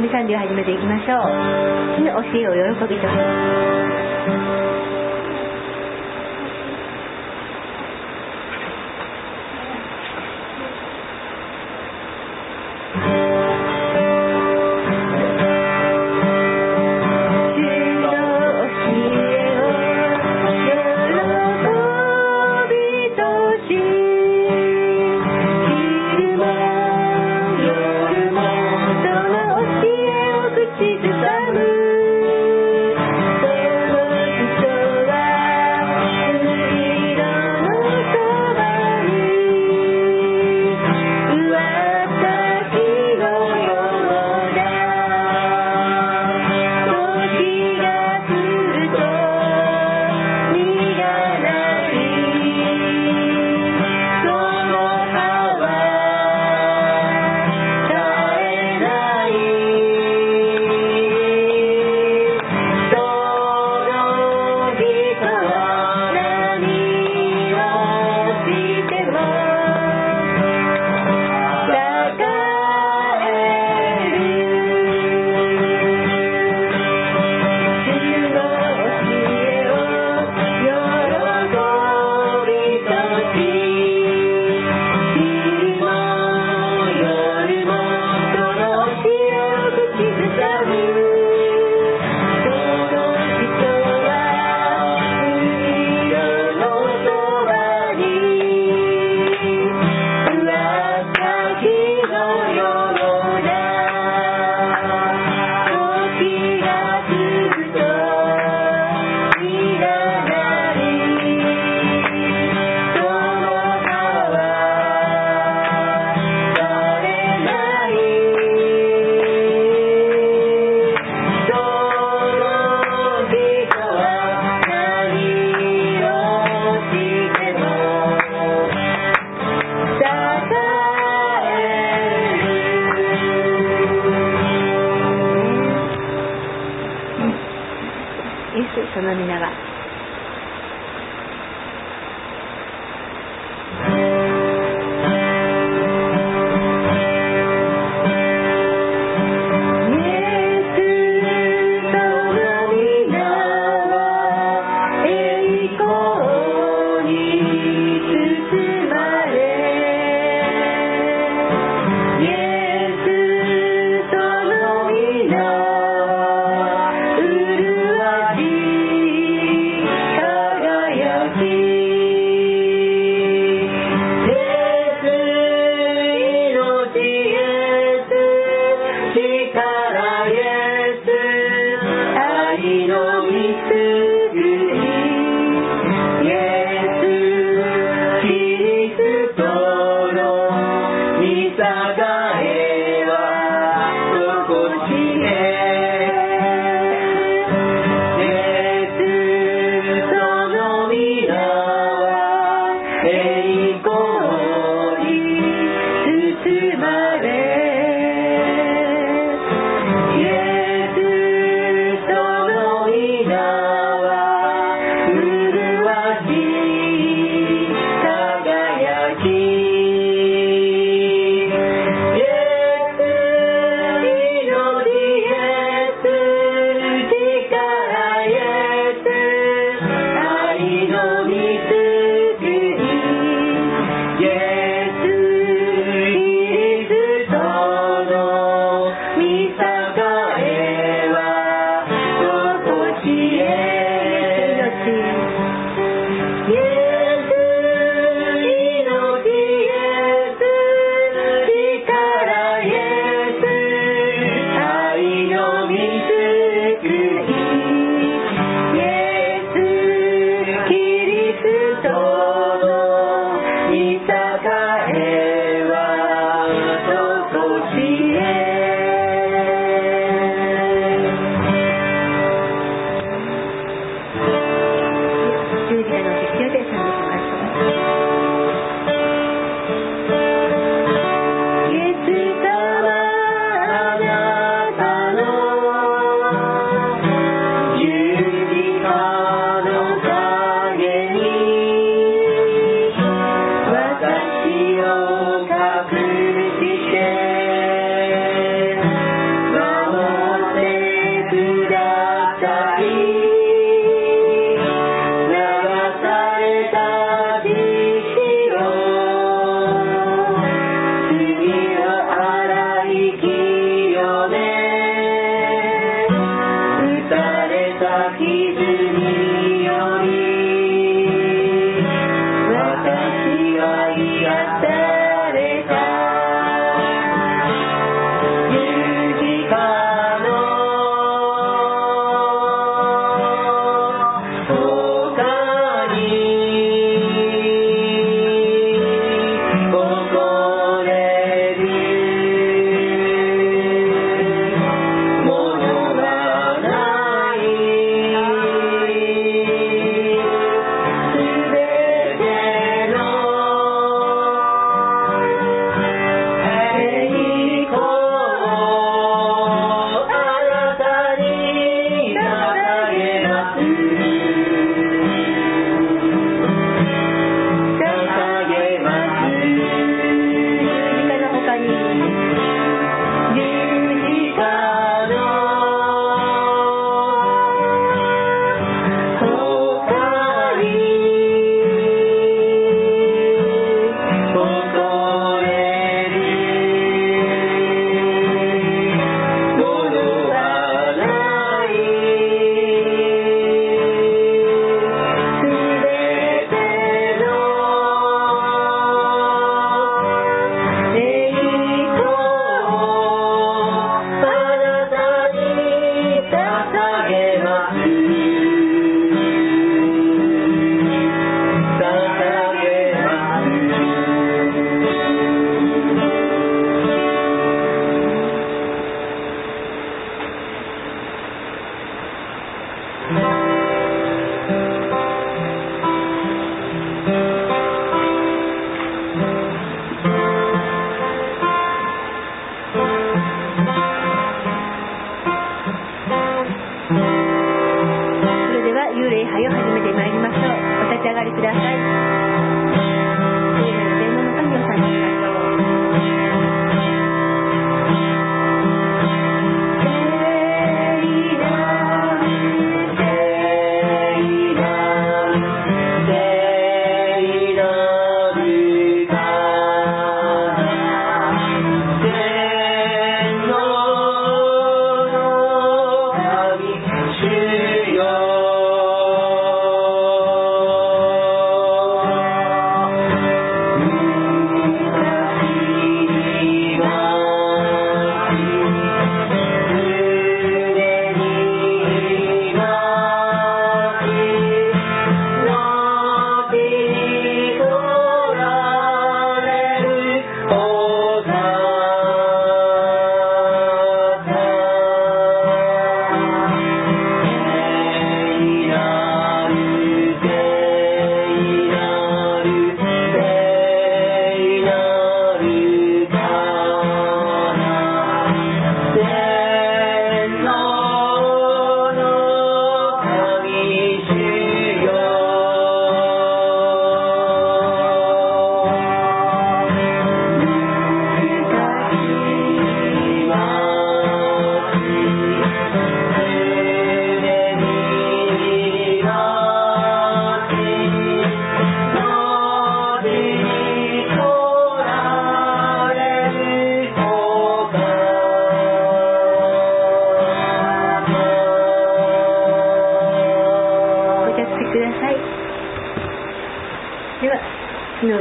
神賛美を始めていきましょう。主の教えを喜びとその皆は守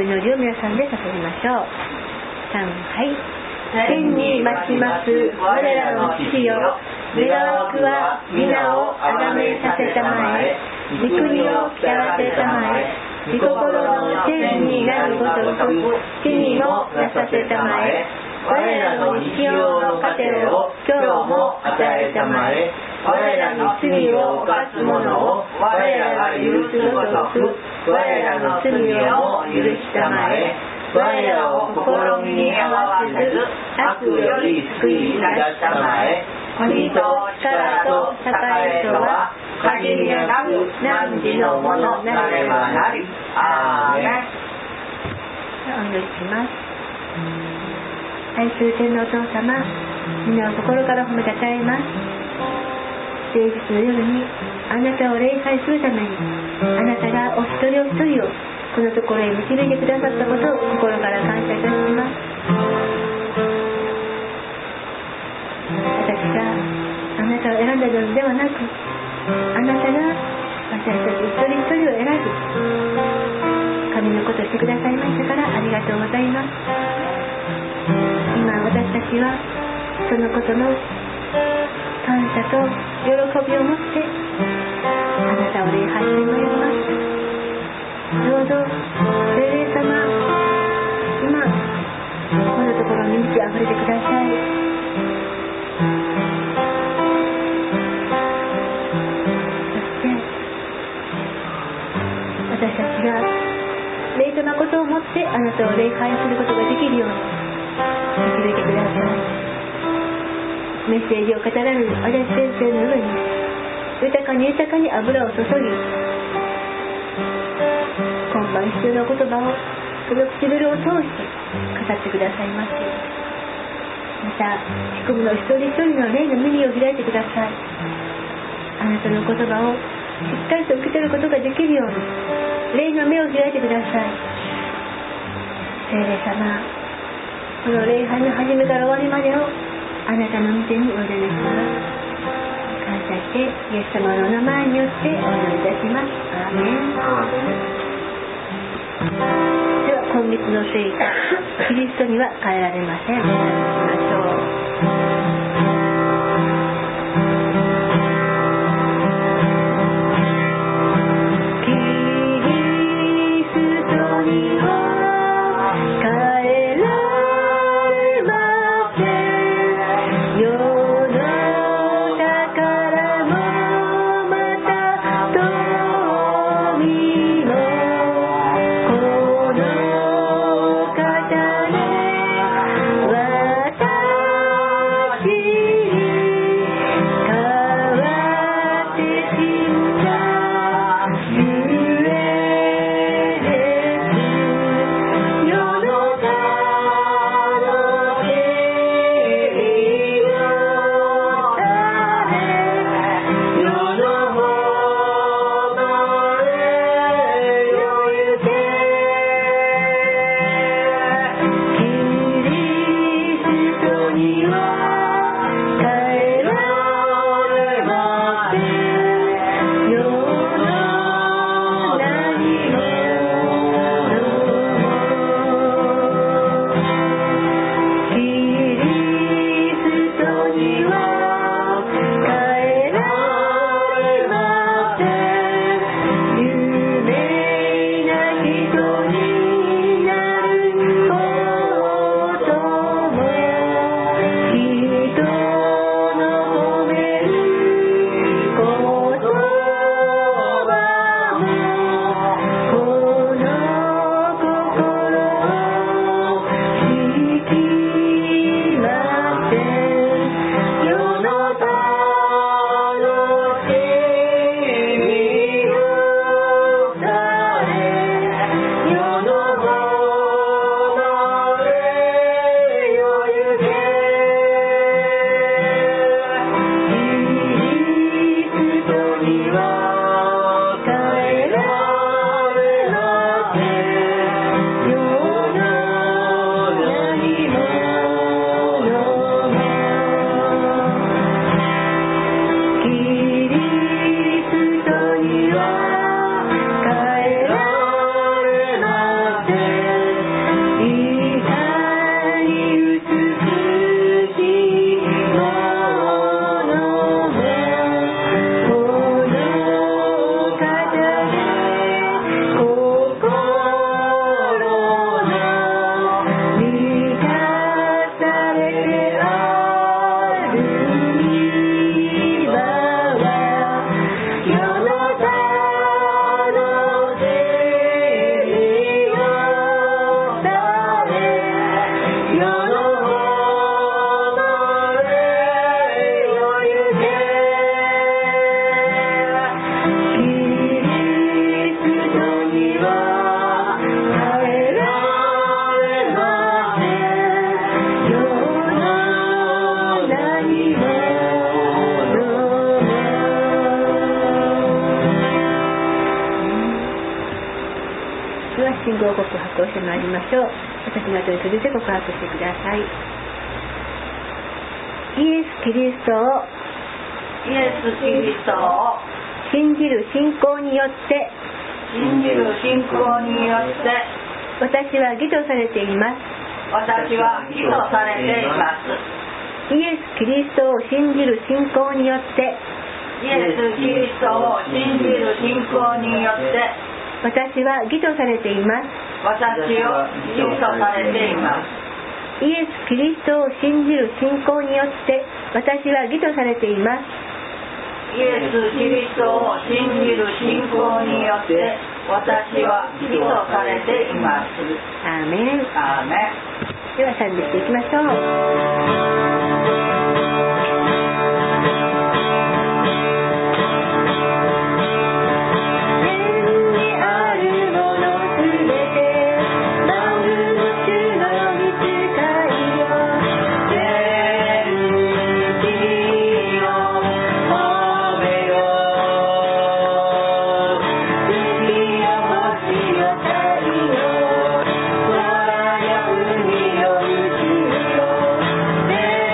お祈りを皆さんで捧げましょう。3、はい。天にまちます我らの父よ、願わくは皆をあがめさせたまえ、御国をきたらせたまえ、御心の天になるごとく地にもなさせたまえ、我らの日用の糧を今日も与えたまえ、我らの罪を犯す者を我らが許すごとく我らの罪をも許したまえ、我らを試みに合わせず悪より救い出したまえ、国と力と栄とは限りなく汝のものなればなり。アーメン。お祈りします。愛する天のお父様、皆を心から褒めたたえます。聖日の夜にあなたを礼拝するために、あなたがお一人お一人をこのところへ導いてくださったことを心から感謝いたします。私があなたを選んだのではなく、あなたが私たち一人一人を選び、神のことをしてくださいましたからありがとうございます。今私たちはそのことの感謝と喜びを持ってあなたを礼拝してまいります。どうぞ聖霊様、今このところに満ち溢れてください。そして私たちが霊と誠をもってあなたを礼拝することができるように導いてください。メッセージを語られる足立先生のように豊かに豊かに油を注ぎ、今晩必要な言葉をその唇を通して語ってくださいます。また仕込みの一人一人の霊の耳を開いてください。あなたの言葉をしっかりと受け取ることができるように霊の目を開いてください。聖霊様、この礼拝の始めから終わりまでをあなたの御手にお委ねします。感謝してイエス様のお名前によってお祈りいたします。アーメン。では今月の聖歌、キリストには変えられません。お願いしましょう。私を告白をしてまいりましょう。私の後に続いて告白してください。イエス・キリストを信じる信仰によって私は義とされています。イエス・キリストを信じる信仰によって私は義とされています。イエス・キリストを信じる信仰によって私は義とされています。 イエス・キリストを信じる信仰によって私は義とされています。 アーメン。 アーメン。 では賛美していきましょう。 天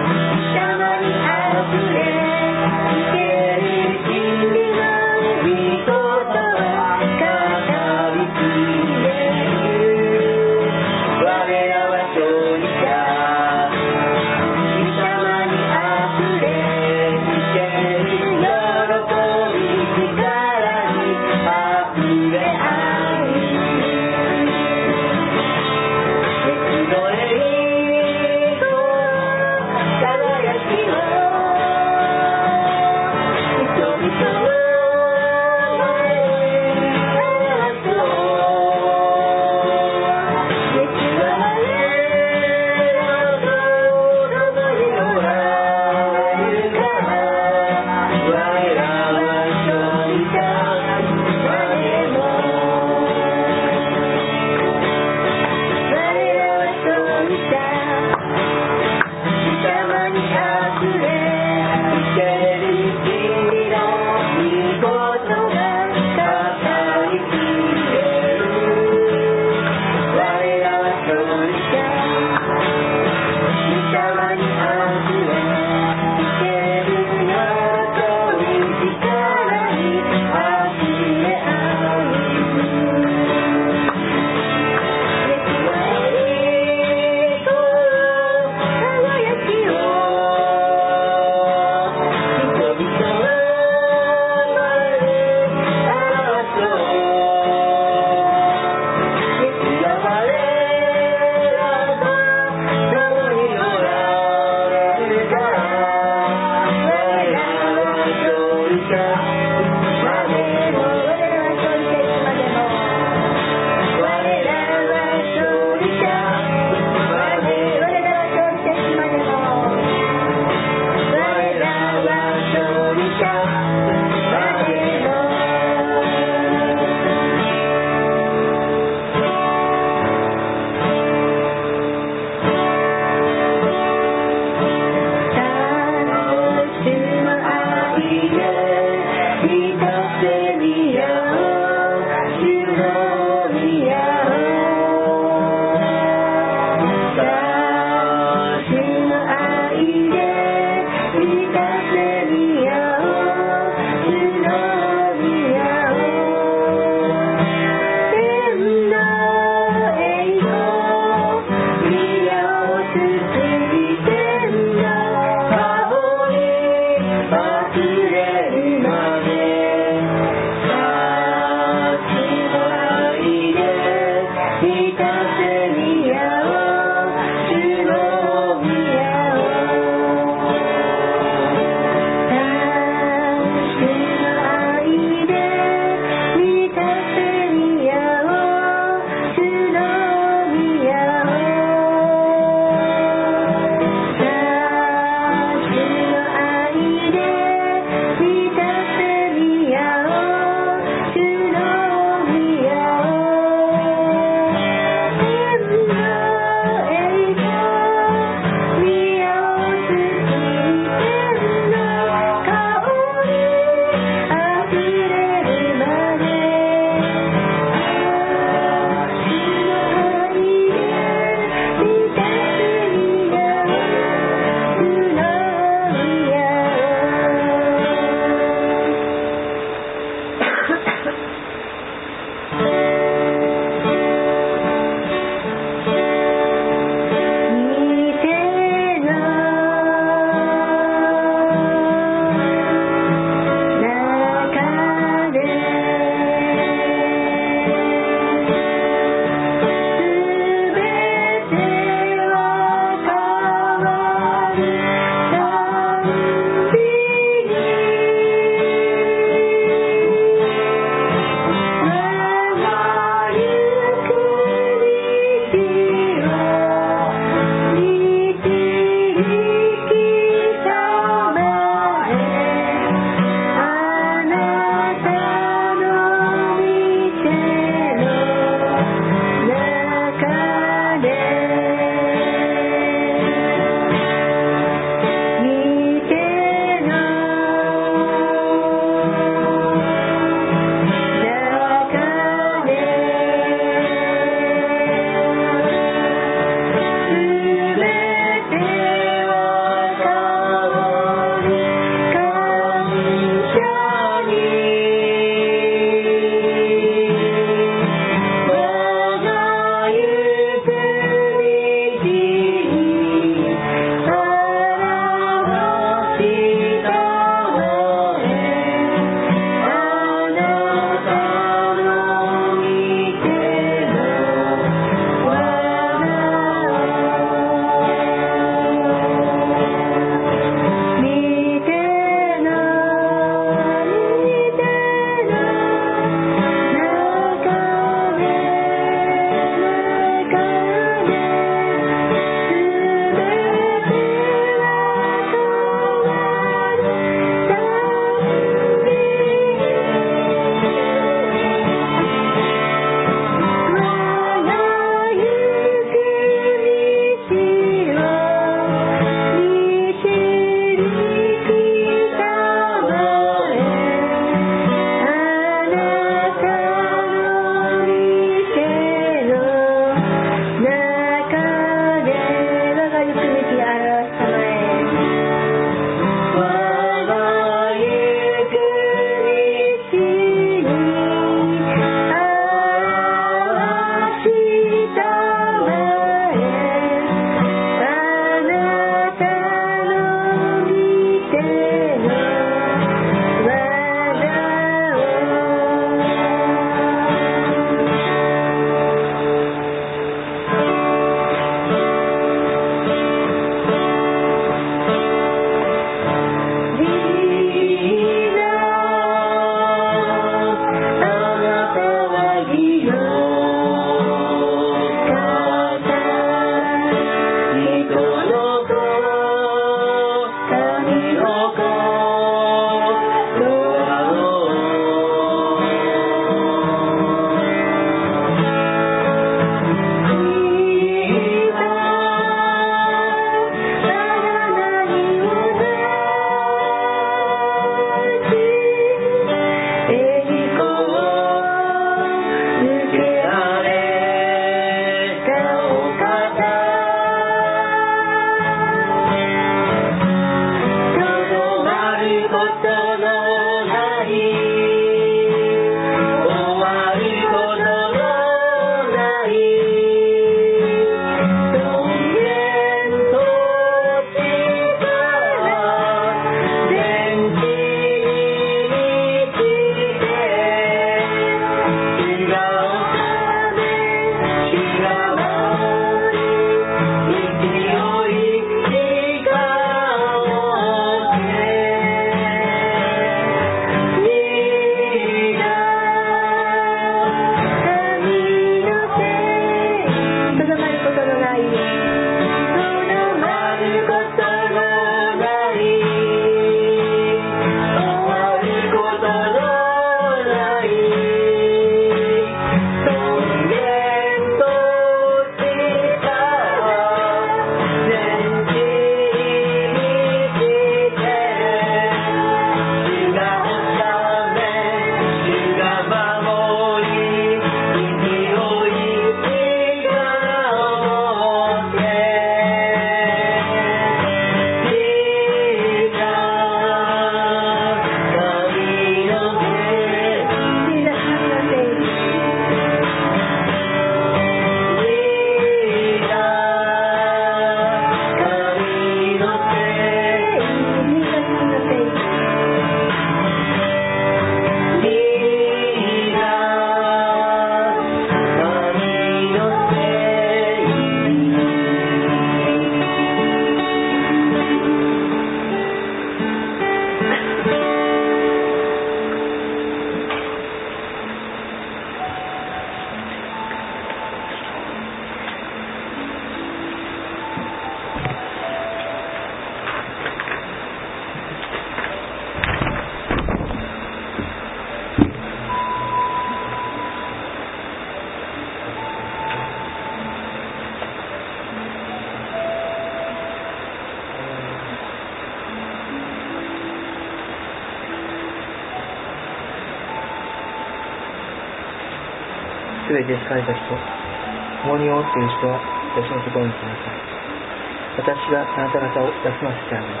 すべて疲れた人、重荷を負っている人は私のところに来なさい。私があなた方を休ませてあげます。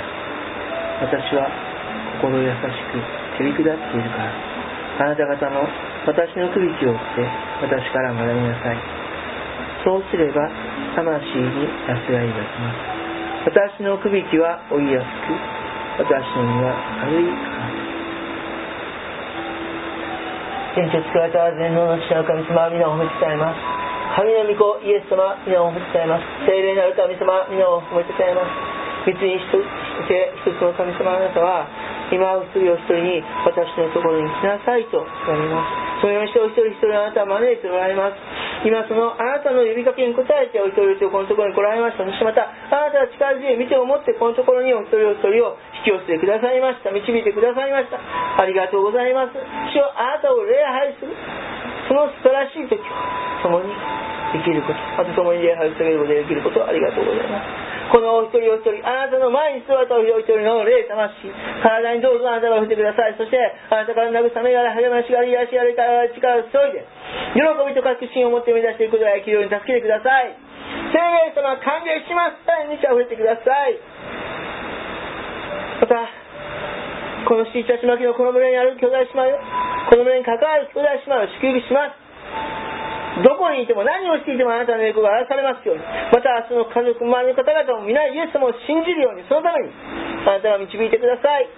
私は心優しくへり下っているから、あなた方も私の首輝を追って私から学びなさい。そうすれば魂に安らぎがきます。私の首輝は追いやすく、私の身は軽いからです。天地を作られた全能の父なる神様、皆を褒めたたえます。神の御子イエス様、皆を褒めたたえます。聖霊なる神様、皆を褒めたたえます。三つに一つの神様、あなたは今一人お一人に私のところに来なさいと言われます。そのようにしてお一人一人あなたは招いておられます。今そのあなたの呼びかけに応えてお一人一人このところに来られました。そしてまたあなたは力強い見てを持ってこのところにお一人お一人を引き寄せてくださいました。導いてくださいました。ありがとうございます。主よ、あなたを礼拝するその素晴らしい時を共にできること、また共に礼拝を捧げることができることをありがとうございます。このお一人お一人、あなたの前に座ったお一人お一人の霊魂、体にどうぞあなたが触れてください。そしてあなたから慰めがあり、励ましがあり、癒しがあり、力を注いで喜びと確信を持って生み出していくことができるように助けてください。聖霊様、歓迎します。さらに満ち溢れてください。またこの七日巻きのこの群れにある兄弟姉妹よ、この群れに関わる兄弟姉妹を祝福します。どこにいても何をしていてもあなたの栄光が表されますように、またその家族周りの方々も皆イエス様を信じるように、そのためにあなたが導いてください。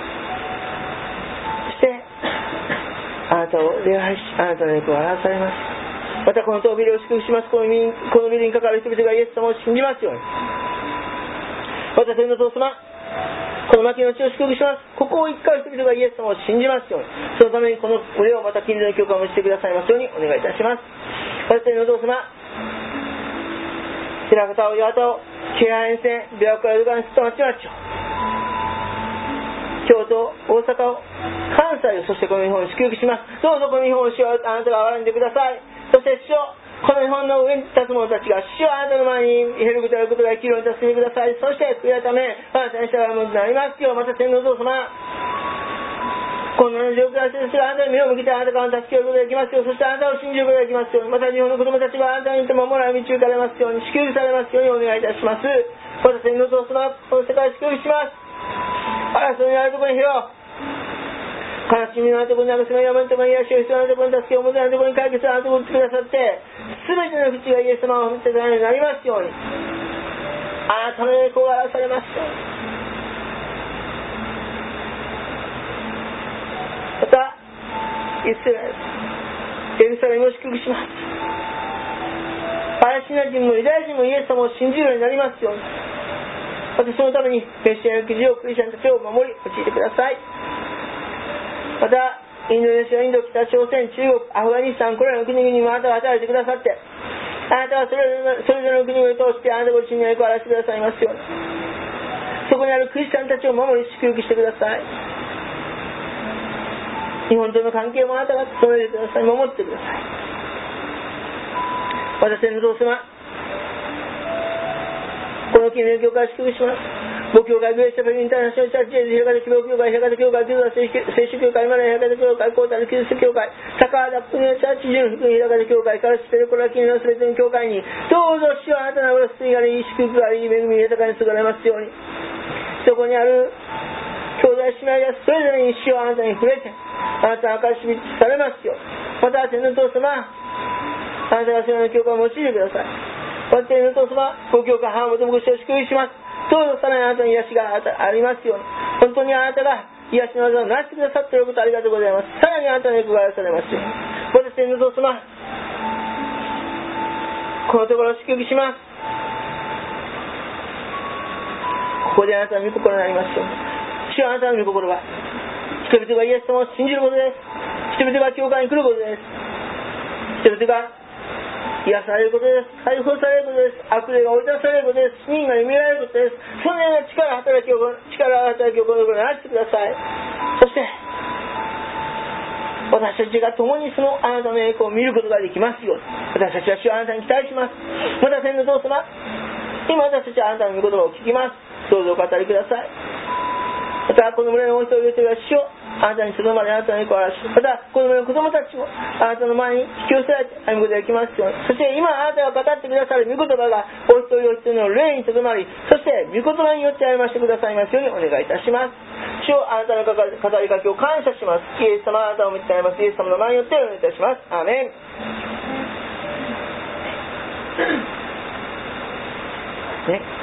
そしてあなたを礼拝し、あなたの栄光が表されます。またこの扉を祝福します。このビルに関わる人々がイエス様を信じますように、また天の父様、この牧の地を祝福します。ここを一回人々がイエス様を信じますように、そのためにこの腕をまた近所の教会を持ちてくださいますようにお願いいたします。私のお父様、寺方を八幡を京阪沿線琵琶湖から江戸川にすった町々を、京都大阪を関西を、そしてこの日本を祝福します。どうぞこの日本を主よ、あなたが憐れんでください。そして主よ、この日本の上に立つ者たちが主よ、あなたの前に減ることやることができるように助けてください。そして悔い改めあなたに従うものとなりますよう、また天のお父様、この状況が先生があなたに目を向けてあなたから助けることができますよう、そしてあなたを信じることができますように、また日本の子供たちがあなたによって守られ導かれますように、祝福されますようにお願いいたします。また天のお父様、この世界を祝福します。争いのあるところに広、悲しみのあるところに慰め、山のところに癒しを必要なところに助けを求めるところに解決をあなたを打ってくださって、全ての口がイエス様を褒めてくださるようになりますように、あなたの栄光が表されますように。またイスラエル、エルサレムを祝福します。パレスチナ人もユダヤ人もイエス様を信じるようになりますように、またそのためにメシアの記事をクリスチャンたちを守り用いてください。またインドネシア、インド、北朝鮮、中国、アフガニスタン、これらの国々もあなたが与えてくださって、あなたはそれぞれの国々を通してあなたご自身の栄光を表してくださいますように、そこにあるクリスチャンたちを守り祝福してください。日本との関係もあなたが務めてください、守ってください。私のお父様、この記念の教会を祝福します。母教会、グレースペルインターナショナルチャーチ、平方希望教会、平方教会、キルダ聖書教会、マラ平方教会、コータルキリスト教会、高原プニアチャーチ、純福音平方教会、カラスペルコラキンのすべての教会に、どうぞ主はあなたのお救いがあり、祝福があり、恵み豊かに過ごれますように、そこにある兄弟姉妹がそれぞれに主をあなたに触れて、あなたの証しされますよ。また天の父様、あなたがその教会を用いてください。また天の父様、ご教会、母元牧師を祝福します。どうぞさらにあなたの癒しがありますように、本当にあなたが癒しの技をなしてくださっていることありがとうございます。さらにあなたの栄光が表されますように、私天の父様、このところを祝福します。ここであなたの御心になりますように。主はあなたの御心は人々がイエス様を信じることです。人々が教会に来ることです。人々が癒されることです。解放されることです。悪霊が追い出されることです。死人が蘇られることです。そのような力を働きをこのところになしてください。そして私たちが共にそのあなたの栄光を見ることができますように、私たちは主をあなたに期待します。また天の父様、今私たちはあなたの御言葉を聞きます。どうぞお語りください。またこの群れのお一人お一人は主をあなたにとどまり、あなたの御子を表し、また子供たちもあなたの前に引き寄せられて歩むことができますように。そして今あなたが語ってくださる御言葉がお一人お一人の霊にとどまり、そして御言葉によって歩ませてくださいますようにお願いいたします。主よ、あなたの語りかけを感謝します。イエス様、あなたを見てあります。イエス様の前によってお願いいたします。アーメン。ね